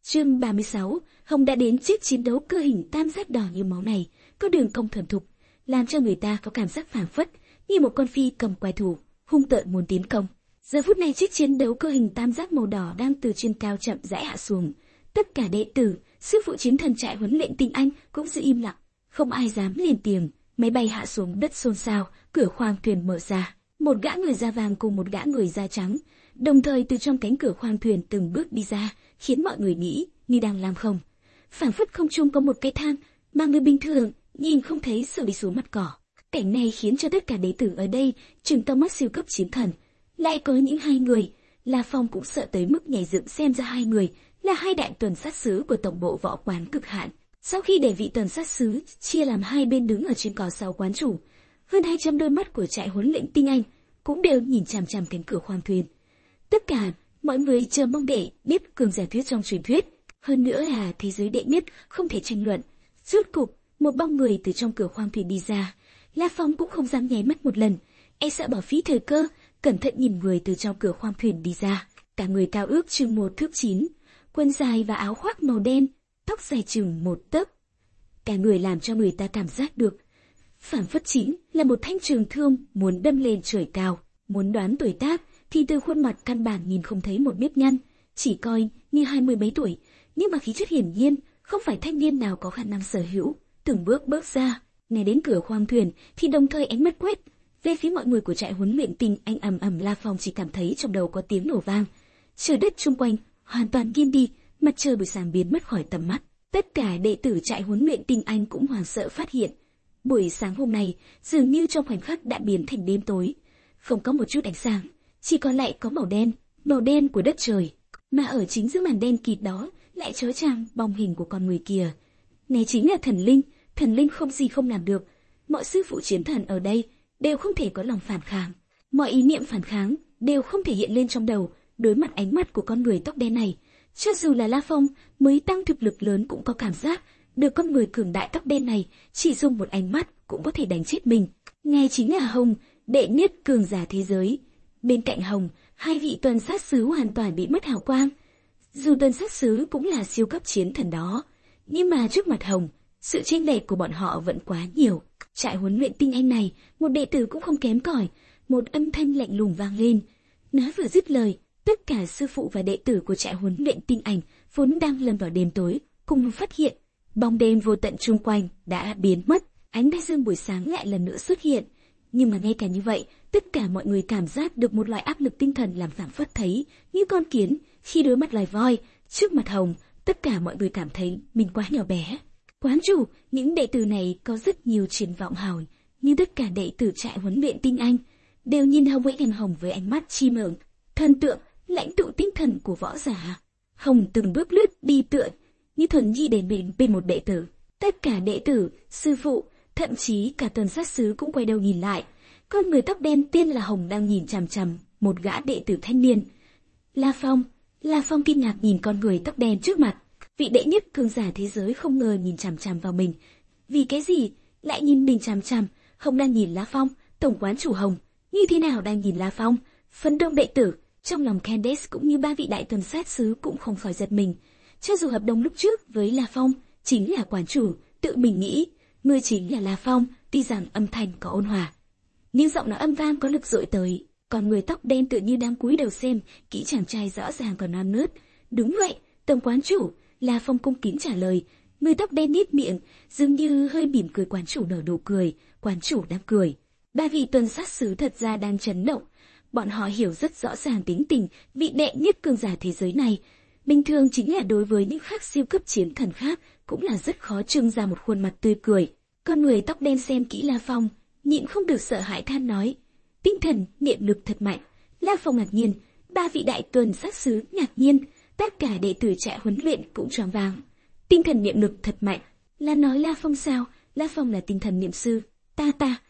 Chương 36, Hồng đã đến chiếc chiến đấu cơ hình tam giác đỏ như máu này, có đường cong thuần thục, làm cho người ta có cảm giác phảng phất như một con phi cầm quái thủ, hung tợn muốn tiến công. Giờ phút này chiếc chiến đấu cơ hình tam giác màu đỏ đang từ trên cao chậm rãi hạ xuống. Tất cả đệ tử, sư phụ chiến thần trại huấn luyện tinh anh cũng giữ im lặng, không ai dám lên tiếng. Máy bay hạ xuống đất xôn xao, cửa khoang thuyền mở ra, một gã người da vàng cùng một gã người da trắng, đồng thời từ trong cánh cửa khoang thuyền từng bước đi ra, khiến mọi người nghĩ như đang làm không. Phảng phất không trung có một cái thang mà người bình thường nhìn không thấy sợ đi xuống mặt cỏ. Cảnh này khiến cho tất cả đệ tử ở đây trừng to mắt siêu cấp chiến thần. Lại có những hai người, La Phong cũng sợ tới mức nhảy dựng, xem ra hai người là hai đại tuần sát sứ của tổng bộ võ quán cực hạn. Sau khi để vị tuần sát sứ chia làm hai bên đứng ở trên cỏ sau quán chủ, hơn 200 đôi mắt của trại huấn luyện tinh anh cũng đều nhìn chằm chằm cánh cửa khoang thuyền. Tất cả mọi người chờ mong để biết cường giả thuyết trong truyền thuyết, hơn nữa là thế giới đệ nhất không thể tranh luận. Rốt cục, một bóng người từ trong cửa khoang thuyền đi ra. La Phong cũng không dám nháy mắt một lần, e sợ bỏ phí thời cơ, cẩn thận nhìn người từ trong cửa khoang thuyền đi ra. Cả người cao ước chừng 1 thước 9, quần dài và áo khoác màu đen, tóc dài chừng 1 tấc. Cả người làm cho người ta cảm giác được phảng phất chính là một thanh trường thương muốn đâm lên trời cao. Muốn đoán tuổi tác thì từ khuôn mặt căn bản nhìn không thấy một nếp nhăn, chỉ coi như 20 mấy tuổi, nhưng mà khí chất hiển nhiên không phải thanh niên nào có khả năng sở hữu. Từng bước ra, này đến cửa khoang thuyền thì đồng thời ánh mắt quét về phía mọi người của trại huấn luyện tinh anh. Ầm ầm, La Phong chỉ cảm thấy trong đầu có tiếng nổ vang, trời đất xung quanh hoàn toàn nghiêng đi, mặt trời buổi sáng biến mất khỏi tầm mắt. Tất cả đệ tử trại huấn luyện tinh anh cũng hoảng sợ phát hiện, buổi sáng hôm nay dường như trong khoảnh khắc đã biến thành đêm tối, không có một chút ánh sáng, chỉ còn lại có màu đen của đất trời, mà ở chính giữa màn đen kịt đó lại chứa chan bóng hình của con người kia. Này chính là thần linh không gì không làm được. Mọi sư phụ chiến thần ở đây đều không thể có lòng phản kháng, mọi ý niệm phản kháng đều không thể hiện lên trong đầu. Đối mặt ánh mắt của con người tóc đen này, cho dù là La Phong mới tăng thực lực lớn cũng có cảm giác được con người cường đại tóc đen này chỉ dùng một ánh mắt cũng có thể đánh chết mình. Nghe chính là Hồng, đệ nhất cường giả thế giới. Bên cạnh Hồng, hai vị tuần sát sứ hoàn toàn bị mất hào quang. Dù tuần sát sứ cũng là siêu cấp chiến thần đó, nhưng mà trước mặt Hồng, sự chênh lệch của bọn họ vẫn quá nhiều. Trại huấn luyện tinh anh này, một đệ tử cũng không kém cỏi. Một âm thanh lạnh lùng vang lên. Nói vừa dứt lời, tất cả sư phụ và đệ tử của trại huấn luyện tinh anh vốn đang lâm vào đêm tối, cùng phát hiện bóng đêm vô tận chung quanh đã biến mất. Ánh đại dương buổi sáng lại lần nữa xuất hiện, nhưng mà ngay cả như vậy, tất cả mọi người cảm giác được một loại áp lực tinh thần làm phảng phất thấy như con kiến khi đối mặt loài voi. Trước mặt Hồng, tất cả mọi người cảm thấy mình quá nhỏ bé. Quán chủ, những đệ tử này có rất nhiều triển vọng hào, nhưng tất cả đệ tử trại huấn luyện tinh anh đều nhìn Hồng với Hồng với ánh mắt chi mộng, thần tượng, lãnh tụ tinh thần của võ giả. Hồng từng bước lướt đi tựa như thuần nhi đến bên một đệ tử. Tất cả đệ tử, sư phụ, thậm chí cả tuần sát sứ cũng quay đầu nhìn lại. Con người tóc đen tên là Hồng đang nhìn chằm chằm một gã đệ tử thanh niên. La Phong kinh ngạc nhìn con người tóc đen trước mặt. Vị đệ nhất cường giả thế giới không ngờ nhìn chằm chằm vào mình. Vì cái gì lại nhìn mình chằm chằm? Hồng đang nhìn La Phong, tổng quán chủ Hồng như thế nào đang nhìn La Phong? Phần đông đệ tử trong lòng Candace cũng như ba vị đại tuần sát sứ cũng không khỏi giật mình. Cho dù hợp đồng lúc trước với La Phong chính là quán chủ, tự mình nghĩ người chính là La Phong, tuy rằng âm thanh có ôn hòa, nhưng giọng nói âm vang có lực dội tới. Còn người tóc đen tự như đang cúi đầu xem kỹ chàng trai rõ ràng còn non nớt. Đúng vậy, tổng quán chủ. La Phong cung kính trả lời. Người tóc đen nhếch miệng, dường như hơi mỉm cười. Quán chủ nở nụ cười. Quán chủ đang cười. Ba vị tuần sát sứ thật ra đang chấn động. Bọn họ hiểu rất rõ ràng tính tình vị đệ nhất cường giả thế giới này. Bình thường chính là đối với những khác siêu cấp chiến thần khác cũng là rất khó trưng ra một khuôn mặt tươi cười. Con người tóc đen xem kỹ La Phong, nhịn không được sợ hãi than nói: tinh thần niệm lực thật mạnh. La Phong ngạc nhiên, ba vị đại tuần sát sứ ngạc nhiên, tất cả đệ tử trại huấn luyện cũng choáng váng. Tinh thần niệm lực thật mạnh, là nói La Phong sao? La Phong là tinh thần niệm sư. Ta.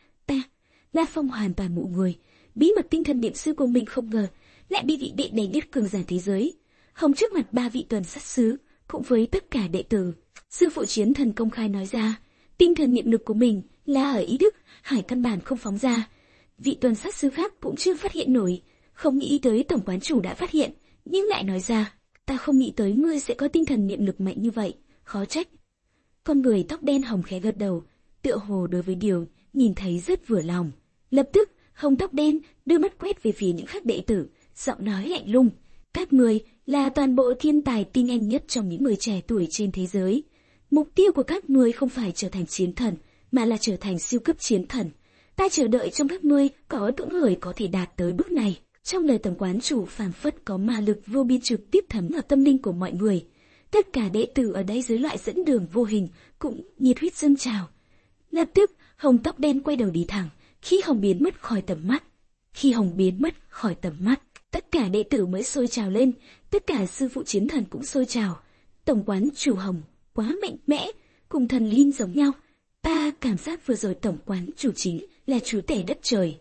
La Phong hoàn toàn mụ người. Bí mật tinh thần niệm sư của mình không ngờ lại bị vị đệ nhất cường giả thế giới Hồng trước mặt ba vị tuần sát sứ cũng với tất cả đệ tử. Sư phụ chiến thần công khai nói ra, tinh thần niệm lực của mình là ở ý đức, hải căn bản không phóng ra. Vị tuần sát sứ khác cũng chưa phát hiện nổi, không nghĩ tới tổng quán chủ đã phát hiện, nhưng lại nói ra. Ta không nghĩ tới ngươi sẽ có tinh thần niệm lực mạnh như vậy, khó trách. Con người tóc đen Hồng khẽ gật đầu, tựa hồ đối với điều nhìn thấy rất vừa lòng. Lập tức, Hồng tóc đen đưa mắt quét về phía những khác đệ tử, giọng nói lạnh lùng. Các ngươi là toàn bộ thiên tài tinh anh nhất trong những người trẻ tuổi trên thế giới. Mục tiêu của các ngươi không phải trở thành chiến thần, mà là trở thành siêu cấp chiến thần. Ta chờ đợi trong các ngươi có những người có thể đạt tới bước này. Trong lời tổng quán chủ phảng phất có ma lực vô biên trực tiếp thấm vào tâm linh của mọi người. Tất cả đệ tử ở đây dưới loại dẫn đường vô hình cũng nhiệt huyết dâng trào. Lập tức, Hồng tóc đen quay đầu đi thẳng, khi Hồng biến mất khỏi tầm mắt. Khi Hồng biến mất khỏi tầm mắt, tất cả đệ tử mới sôi trào lên, tất cả sư phụ chiến thần cũng sôi trào. Tổng quán chủ Hồng quá mạnh mẽ, cùng thần linh giống nhau. Ta cảm giác vừa rồi tổng quán chủ chính là chúa tể đất trời.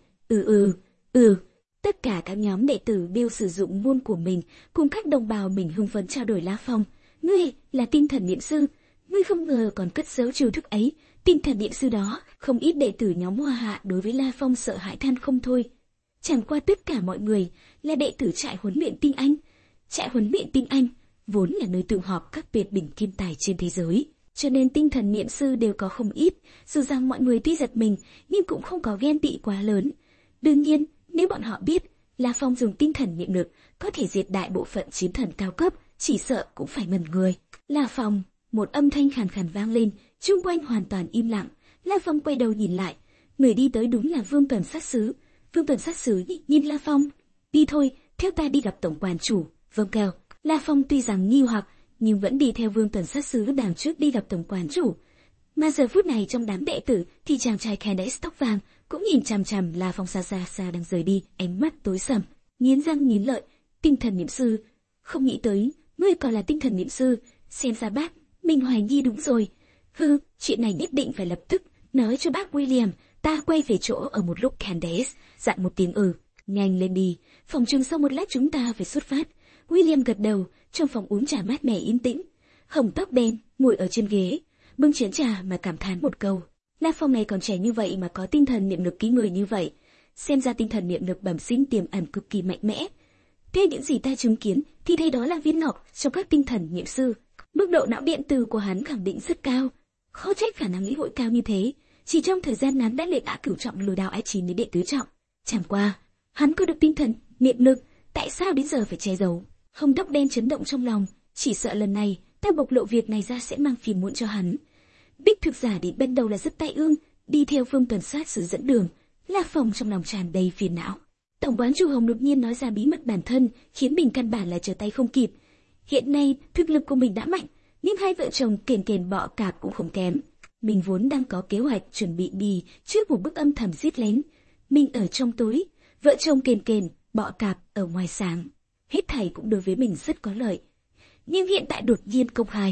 Tất cả các nhóm đệ tử đều sử dụng môn của mình, cùng các đồng bào mình hưng phấn trao đổi La Phong. Ngươi là tinh thần niệm sư, ngươi không ngờ còn cất giấu chiêu thức ấy. Tinh thần niệm sư đó, không ít đệ tử nhóm Hoa Hạ đối với La Phong sợ hãi than không thôi. Chẳng qua tất cả mọi người là đệ tử trại huấn luyện tinh anh. Trại huấn luyện tinh anh vốn là nơi tụ họp các tuyệt đỉnh thiên tài trên thế giới, cho nên tinh thần niệm sư đều có không ít. Dù rằng mọi người tuy giật mình, nhưng cũng không có ghen tị quá lớn. Đương nhiên, nếu bọn họ biết La Phong dùng tinh thần niệm lực có thể diệt đại bộ phận chiến thần cao cấp, chỉ sợ cũng phải ngẩn người. La Phong, một âm thanh khàn khàn vang lên, chung quanh hoàn toàn im lặng. La Phong quay đầu nhìn lại, người đi tới đúng là Vương Tuần Sát Sứ. Vương Tuần Sát Sứ nhìn La Phong, đi thôi, theo ta đi gặp tổng quản chủ. Vâng kêu. La Phong tuy rằng nghi hoặc, nhưng vẫn đi theo Vương Tuần Sát Sứ đằng trước đi gặp tổng quản chủ. Mà giờ phút này trong đám đệ tử thì chàng trai Candace tóc vàng cũng nhìn chằm chằm La Phong xa xa đang rời đi, ánh mắt tối sầm, nghiến răng nghiến lợi. Tinh thần niệm sư, không nghĩ tới ngươi còn là tinh thần niệm sư, xem ra bác mình hoài nghi đúng rồi. Chuyện này nhất định phải lập tức nói cho bác William. Ta quay về chỗ ở một lúc. Candace dặn một tiếng nhanh lên đi, phòng trường sau một lát chúng ta phải xuất phát. William gật đầu. Trong phòng uống trà mát mẻ yên tĩnh, Hồng tóc đen ngồi ở trên ghế, bưng chén trà mà cảm thán một câu. La Phong này còn trẻ như vậy mà có tinh thần niệm lực ký người như vậy, xem ra tinh thần niệm lực bẩm sinh tiềm ẩn cực kỳ mạnh mẽ. Theo những gì ta chứng kiến thì đây đó là viên ngọc trong các tinh thần niệm sư. Mức độ não điện từ của hắn khẳng định rất cao, khó trách khả năng lĩnh hội cao như thế. Chỉ trong thời gian ngắn đã luyện đã cửu trọng lôi đao ái chín đến đệ tứ trọng. Chẳng qua hắn có được tinh thần niệm lực, tại sao đến giờ phải che giấu? Hồng tóc đen chấn động trong lòng, chỉ sợ lần này ta bộc lộ việc này ra sẽ mang phiền muộn cho hắn. Đích thực giả đến ban đầu là rất tai ương, đi theo Vương Tuần Sát Sứ dẫn đường. La Phong trong lòng tràn đầy phiền não. Tổng quán chủ Hồng đột nhiên nói ra bí mật bản thân, khiến mình căn bản là trở tay không kịp. Hiện nay thực lực của mình đã mạnh, nhưng hai vợ chồng kền bọ cạp cũng không kém. Mình vốn đang có kế hoạch chuẩn bị đi trước một bức âm thầm giết lén. Mình ở trong tối, vợ chồng kền bọ cạp ở ngoài sáng. Hết thảy cũng đối với mình rất có lợi. Nhưng hiện tại đột nhiên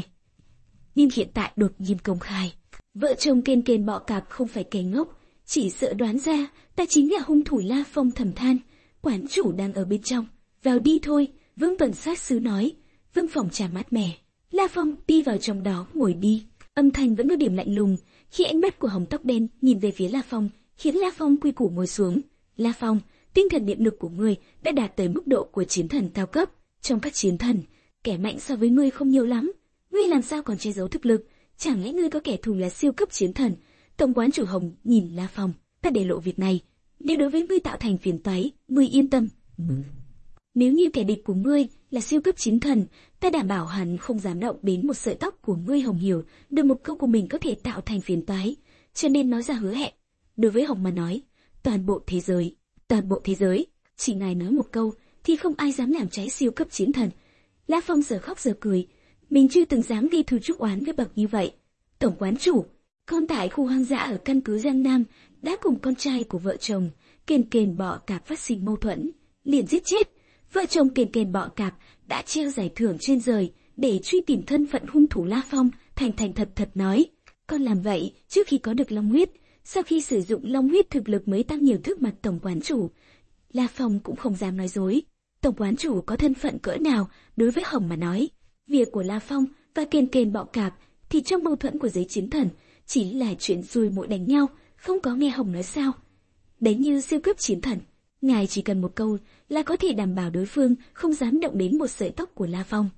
công khai, vợ chồng kền bọ cạp không phải kẻ ngốc, chỉ sợ đoán ra ta chính là hung thủ. La Phong thầm than. Quán chủ đang ở bên trong, vào đi thôi. Vương Tuần Sát Sứ nói. Vương phòng trà mát mẻ, La Phong đi vào trong đó ngồi đi. Âm thanh vẫn có điểm lạnh lùng, khi ánh mắt của Hồng tóc đen nhìn về phía La Phong, khiến La Phong quy củ ngồi xuống. La Phong, tinh thần niệm lực của ngươi đã đạt tới mức độ của chiến thần cao cấp. Trong các chiến thần, kẻ mạnh so với ngươi không nhiều lắm. Ngươi làm sao còn che giấu thực lực? Chẳng lẽ ngươi có kẻ thù là siêu cấp chiến thần? Tổng quán chủ Hồng nhìn La Phong, ta để lộ việc này, nếu đối với ngươi tạo thành phiền toái, ngươi yên tâm. Nếu như kẻ địch của ngươi là siêu cấp chiến thần, ta đảm bảo hắn không dám động đến một sợi tóc của ngươi. Hồng hiểu được một câu của mình có thể tạo thành phiền toái, cho nên nói ra hứa hẹn. Đối với Hồng mà nói, toàn bộ thế giới, chỉ ngài nói một câu thì không ai dám làm trái siêu cấp chiến thần. La Phong giờ khóc giờ cười, mình chưa từng dám ghi thù chuốc oán với bậc như vậy. Tổng quán chủ, con tại khu hoang dã ở căn cứ Giang Nam đã cùng con trai của vợ chồng kền bọ cạp phát sinh mâu thuẫn, liền giết chết. Vợ chồng kền bọ cạp đã treo giải thưởng trên trời để truy tìm thân phận hung thủ. La Phong thành thật nói, con làm vậy trước khi có được long huyết, sau khi sử dụng long huyết thực lực mới tăng nhiều. Trước mặt tổng quán chủ, La Phong cũng không dám nói dối. Tổng quán chủ có thân phận cỡ nào đối với Hồng mà nói, việc của La Phong và kền bọ cạp thì trong mâu thuẫn của giới chiến thần chỉ là chuyện ruồi muội đánh nhau, không có nghe Hồng nói sao? Đấy như siêu cấp chiến thần, ngài chỉ cần một câu là có thể đảm bảo đối phương không dám động đến một sợi tóc của La Phong.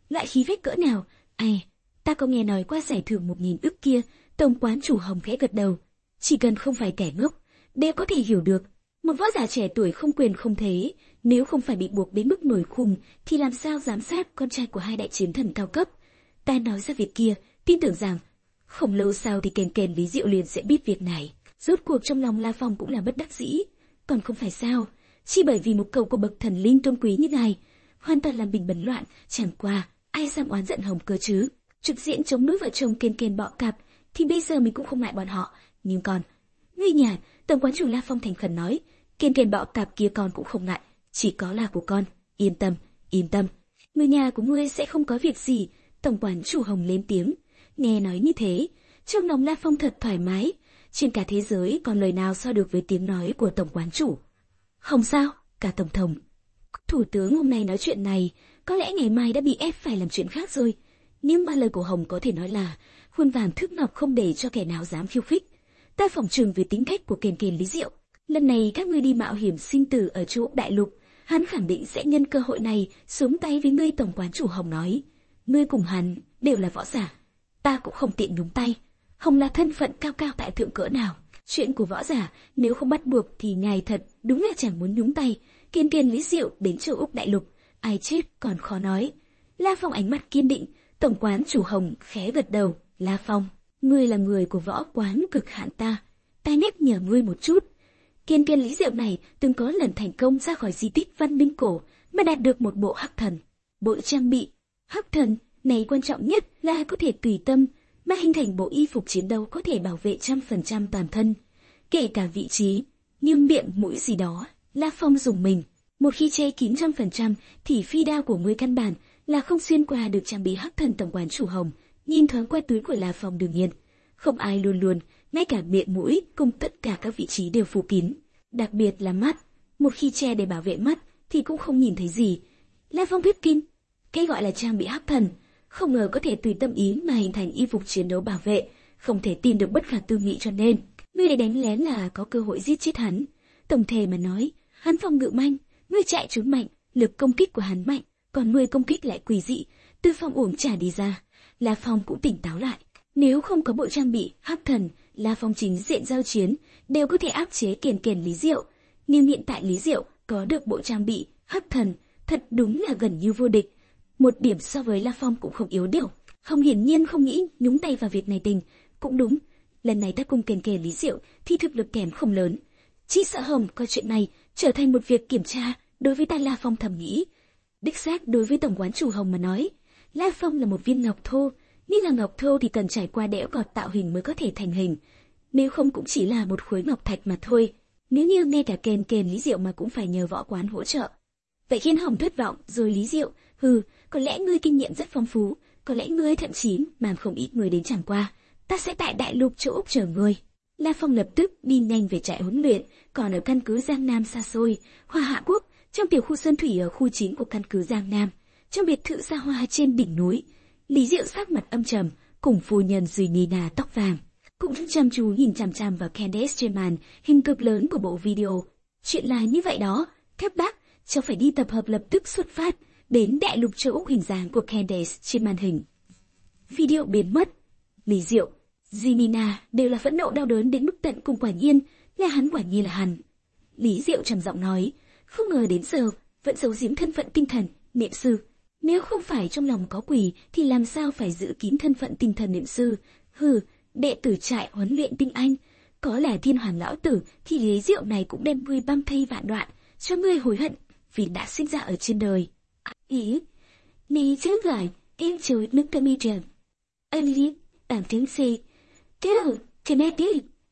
Loại khí phách cỡ nào? Ai, ta có nghe nói qua giải thưởng 1.000 ức kia. Tổng quán chủ Hồng khẽ gật đầu. Chỉ cần không phải kẻ ngốc, đều có thể hiểu được. Một võ giả trẻ tuổi không quyền không thế, nếu không phải bị buộc đến mức nổi khùng, thì làm sao giám sát con trai của hai đại chiến thần cao cấp. Ta nói ra việc kia, tin tưởng rằng không lâu sau thì kền kền Lý Diệu liền sẽ biết việc này. Rốt cuộc trong lòng La Phong cũng là bất đắc dĩ, còn không phải sao? Chỉ bởi vì một câu của bậc thần linh tôn quý như này, hoàn toàn làm bình bấn loạn. Chẳng qua ai dám oán giận Hồng cơ chứ? Trực diện chống đối vợ chồng kền kền bọ cạp, thì bây giờ mình cũng không ngại bọn họ. Nhưng còn ngươi nhàn, tổng quán chủ La Phong thành khẩn nói, kền kền bọ cạp kia con cũng không ngại, chỉ có là của con. Yên tâm, yên tâm, người nhà của ngươi sẽ không có việc gì. Tổng quán chủ Hồng lên tiếng. Nghe nói như thế, trong lòng La Phong thật thoải mái. Trên cả thế giới còn lời nào so được với tiếng nói của tổng quán chủ. Không sao, cả tổng thống, thủ tướng hôm nay nói chuyện này, có lẽ ngày mai đã bị ép phải làm chuyện khác rồi. Nhưng mà lời của Hồng có thể nói là khuôn vàng thước ngọc, không để cho kẻ nào dám khiêu khích. Ta phỏng chừng về tính cách của kền kền Lý Diệu, lần này các ngươi đi mạo hiểm sinh tử ở châu Úc đại lục, hắn khẳng định sẽ nhân cơ hội này xuống tay với ngươi. Tổng quán chủ Hồng nói, ngươi cùng hắn đều là võ giả, ta cũng không tiện nhúng tay. Hồng là thân phận cao cao tại thượng cỡ nào, chuyện của võ giả nếu không bắt buộc thì ngài thật đúng là chẳng muốn nhúng tay. Kền kền Lý Diệu đến châu Úc đại lục, ai chết còn khó nói. La Phong ánh mắt kiên định. Tổng quán chủ Hồng khẽ gật đầu. La Phong, ngươi là người của võ quán cực hạn ta nhắc nhở ngươi một chút. Kền kền Lý Diệu này từng có lần thành công ra khỏi di tích văn minh cổ mà đạt được một bộ hắc thần. Bộ trang bị hắc thần này quan trọng nhất là có thể tùy tâm mà hình thành bộ y phục chiến đấu có thể bảo vệ 100% toàn thân, kể cả vị trí như miệng mũi gì đó. La Phong dùng mình. Một khi che kín 100% thì phi đao của ngươi căn bản là không xuyên qua được trang bị hắc thần. Tổng quán chủ Hồng nhìn thoáng qua túi của La Phong, đương nhiên không ai luôn luôn, ngay cả miệng mũi cùng tất cả các vị trí đều phủ kín, đặc biệt là mắt. Một khi che để bảo vệ mắt thì cũng không nhìn thấy gì. La Phong biết kinh, cái gọi là trang bị hắc thần, không ngờ có thể tùy tâm ý mà hình thành y phục chiến đấu bảo vệ, không thể tin được, bất khả tư nghị. Cho nên ngươi để đánh lén là có cơ hội giết chết hắn. Tổng thể mà nói, hắn phòng ngự mạnh, ngươi chạy trốn mạnh, lực công kích của hắn mạnh, còn ngươi công kích lại quỷ dị, từ phòng uổng trả đi ra. La Phong cũng tỉnh táo lại. Nếu không có bộ trang bị hắc thần, La Phong chính diện giao chiến đều có thể áp chế kền kền Lý Diệu. Nhưng hiện tại Lý Diệu có được bộ trang bị hắc thần, thật đúng là gần như vô địch. Một điểm so với La Phong cũng không yếu điều. Hồng hiển nhiên không nghĩ nhúng tay vào việc này. Tình cũng đúng, lần này ta cùng kền kền Lý Diệu thì thực lực kém không lớn, chỉ sợ Hồng coi chuyện này trở thành một việc kiểm tra đối với ta. La Phong thầm nghĩ. Đích xác, đối với tổng quán chủ Hồng mà nói, La Phong là một viên ngọc thô. Như là ngọc thô thì cần trải qua đẽo gọt tạo hình mới có thể thành hình, nếu không cũng chỉ là một khối ngọc thạch mà thôi. Nếu như ngay cả kền kền Lý Diệu mà cũng phải nhờ võ quán hỗ trợ, vậy khiến Hồng thất vọng rồi. Lý Diệu, có lẽ ngươi kinh nghiệm rất phong phú, có lẽ ngươi thậm chí mang không ít người đến, chẳng qua ta sẽ tại đại lục châu Úc chờ ngươi. La Phong lập tức đi nhanh về trại huấn luyện, còn ở căn cứ Giang Nam xa xôi, Hoa Hạ Quốc, trong tiểu khu Sơn Thủy ở khu 9 của căn cứ Giang Nam, trong biệt thự xa hoa trên đỉnh núi. Lý Diệu sắc mặt âm trầm, cùng phu nhân Duy Nina tóc vàng cũng chăm chú nhìn chằm chằm vào Candace trên màn hình cực lớn của bộ video. Chuyện là như vậy đó, các bác, cháu phải đi tập hợp, lập tức xuất phát đến đại lục châu Úc. Hình dáng của Candace trên màn hình video biến mất. Lý Diệu, Duy Nina đều là phẫn nộ đau đớn đến mức tận cùng. Quả nhiên là hắn, quả nhiên là hắn. Lý Diệu trầm giọng nói, không ngờ đến giờ vẫn giấu giếm thân phận tinh thần niệm sư. Nếu không phải trong lòng có quỷ thì làm sao phải giữ kín thân phận tinh thần niệm sư? Đệ tử trại huấn luyện tinh anh, có là Thiên Hoàn lão tử thì Lý Diệu này cũng đem ngươi băm thây vạn đoạn, cho ngươi hối hận vì đã sinh ra ở trên đời. Ý, ní chứ lại, em chối nước tâm y trầm. Anh lý, bản tiếng C. Thế cái này đi.